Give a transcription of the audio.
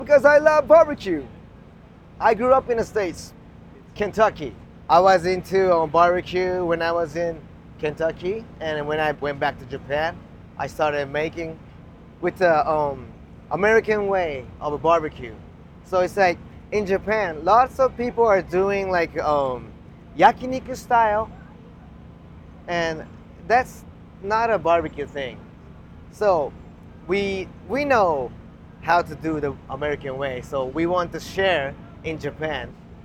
Because I love barbecue. I grew up in the States, Kentucky. I was into barbecue when I was in Kentucky, and when I went back to Japan, I started making with the American way of a barbecue. So it's like in Japan, lots of people are doing like yakiniku style, and that's not a barbecue thing. So we know how to do the American way. So we want to share in Japan